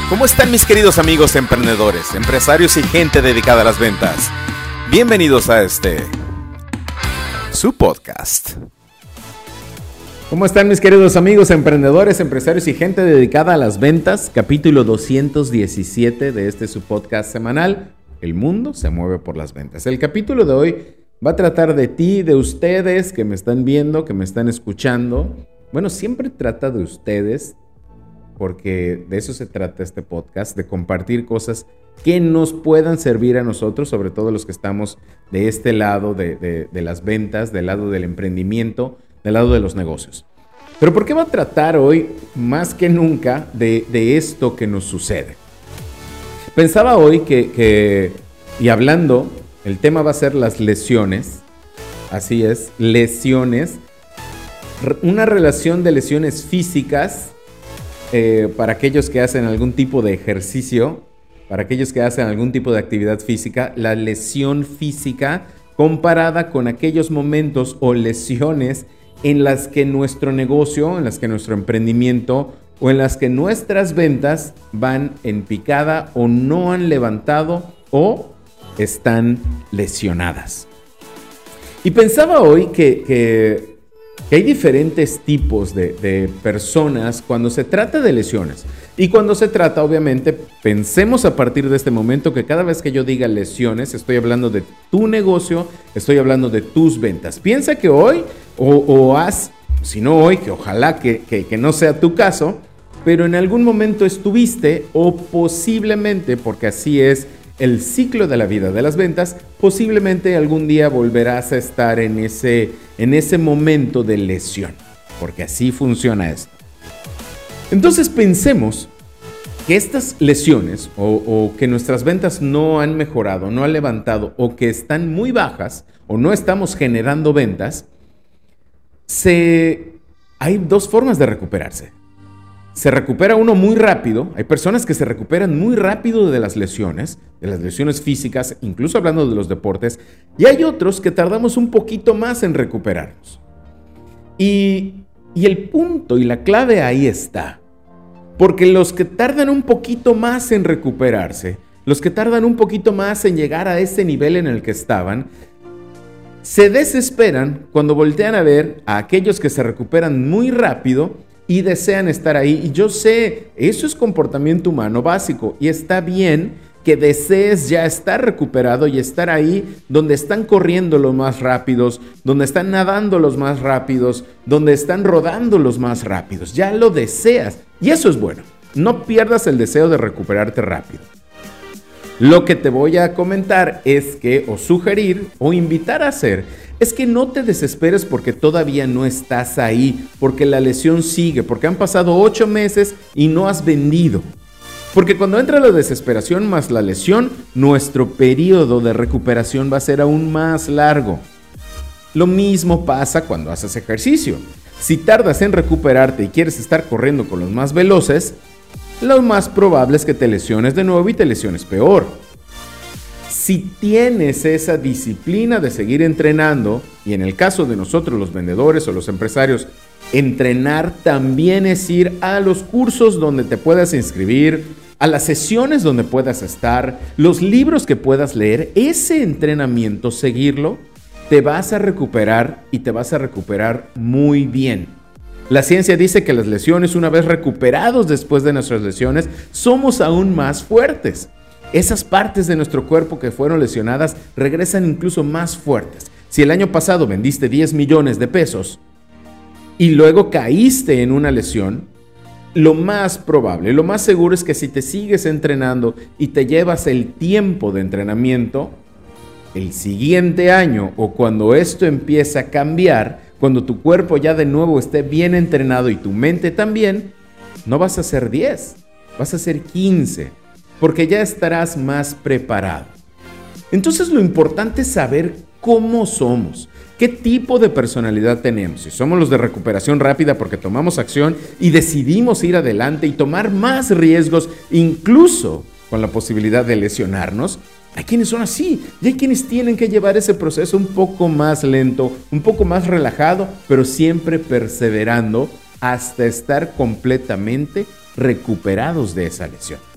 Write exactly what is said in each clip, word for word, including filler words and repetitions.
¿Cómo están mis queridos amigos emprendedores, empresarios y gente dedicada a las ventas? Bienvenidos a este, su podcast. ¿Cómo están mis queridos amigos emprendedores, empresarios y gente dedicada a las ventas? Capítulo doscientos diecisiete de este su podcast semanal, El mundo se mueve por las ventas. El capítulo de hoy va a tratar de ti, de ustedes que me están viendo, que me están escuchando. Bueno, siempre trata de ustedes, porque de eso se trata este podcast, de compartir cosas que nos puedan servir a nosotros, sobre todo los que estamos de este lado de, de, de las ventas, del lado del emprendimiento, del lado de los negocios. Pero ¿por qué va a tratar hoy más que nunca de, de esto que nos sucede? Pensaba hoy que, que, y hablando, el tema va a ser las lesiones, así es, lesiones, una relación de lesiones físicas, Eh, para aquellos que hacen algún tipo de ejercicio, para aquellos que hacen algún tipo de actividad física, la lesión física comparada con aquellos momentos o lesiones en las que nuestro negocio, en las que nuestro emprendimiento o en las que nuestras ventas van en picada o no han levantado o están lesionadas. Y pensaba hoy que... que que hay diferentes tipos de, de personas cuando se trata de lesiones. Y cuando se trata, obviamente, pensemos a partir de este momento que cada vez que yo diga lesiones, estoy hablando de tu negocio, estoy hablando de tus ventas. Piensa que hoy, o, o haz, si no hoy, que ojalá que, que, que no sea tu caso, pero en algún momento estuviste, o posiblemente, porque así es el ciclo de la vida de las ventas, posiblemente algún día volverás a estar en ese, en ese momento de lesión, porque así funciona esto. Entonces pensemos que estas lesiones o, o que nuestras ventas no han mejorado, no han levantado o que están muy bajas o no estamos generando ventas, se, hay dos formas de recuperarse. Se recupera uno muy rápido, hay personas que se recuperan muy rápido de las lesiones, de las lesiones físicas, incluso hablando de los deportes, y hay otros que tardamos un poquito más en recuperarnos. Y, y el punto y la clave ahí está, porque los que tardan un poquito más en recuperarse, los que tardan un poquito más en llegar a ese nivel en el que estaban, se desesperan cuando voltean a ver a aquellos que se recuperan muy rápido y desean estar ahí. Y yo sé, eso es comportamiento humano básico y está bien que desees ya estar recuperado y estar ahí donde están corriendo los más rápidos, donde están nadando los más rápidos, donde están rodando los más rápidos. Ya lo deseas y eso es bueno. No pierdas el deseo de recuperarte rápido. Lo que te voy a comentar es que, o sugerir, o invitar a hacer, es que no te desesperes porque todavía no estás ahí, porque la lesión sigue, porque han pasado ocho meses y no has vendido. Porque cuando entra la desesperación más la lesión, nuestro periodo de recuperación va a ser aún más largo. Lo mismo pasa cuando haces ejercicio. Si tardas en recuperarte y quieres estar corriendo con los más veloces, lo más probable es que te lesiones de nuevo y te lesiones peor. Si tienes esa disciplina de seguir entrenando, y en el caso de nosotros los vendedores o los empresarios, entrenar también es ir a los cursos donde te puedas inscribir, a las sesiones donde puedas estar, los libros que puedas leer, ese entrenamiento, seguirlo, te vas a recuperar y te vas a recuperar muy bien. La ciencia dice que las lesiones, una vez recuperados después de nuestras lesiones, somos aún más fuertes. Esas partes de nuestro cuerpo que fueron lesionadas regresan incluso más fuertes. Si el año pasado vendiste diez millones de pesos y luego caíste en una lesión, lo más probable, lo más seguro es que si te sigues entrenando y te llevas el tiempo de entrenamiento, el siguiente año o cuando esto empiece a cambiar, cuando tu cuerpo ya de nuevo esté bien entrenado y tu mente también, no vas a ser diez, vas a ser quince. Porque ya estarás más preparado. Entonces lo importante es saber cómo somos, qué tipo de personalidad tenemos. Si somos los de recuperación rápida porque tomamos acción y decidimos ir adelante y tomar más riesgos, incluso con la posibilidad de lesionarnos, hay quienes son así y hay quienes tienen que llevar ese proceso un poco más lento, un poco más relajado, pero siempre perseverando hasta estar completamente recuperados de esa lesión.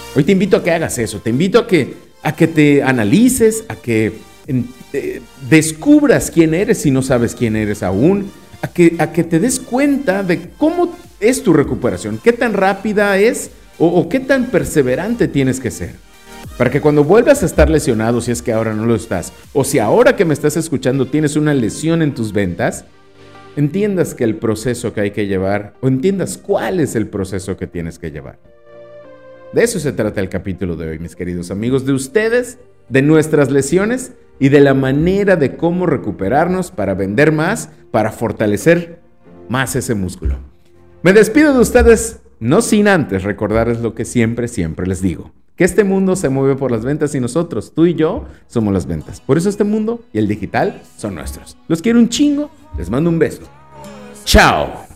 Hoy te invito a que hagas eso, te invito a que, a que te analices, a que eh, descubras quién eres si no sabes quién eres aún, a que, a que te des cuenta de cómo es tu recuperación, qué tan rápida es o, o qué tan perseverante tienes que ser. Para que cuando vuelvas a estar lesionado, si es que ahora no lo estás, o si ahora que me estás escuchando tienes una lesión en tus ventas, entiendas que el proceso que hay que llevar, o entiendas cuál es el proceso que tienes que llevar. De eso se trata el capítulo de hoy, mis queridos amigos, de ustedes, de nuestras lesiones y de la manera de cómo recuperarnos para vender más, para fortalecer más ese músculo. Me despido de ustedes, no sin antes recordarles lo que siempre, siempre les digo. Que este mundo se mueve por las ventas y nosotros, tú y yo, somos las ventas. Por eso este mundo y el digital son nuestros. Los quiero un chingo, les mando un beso. ¡Chao!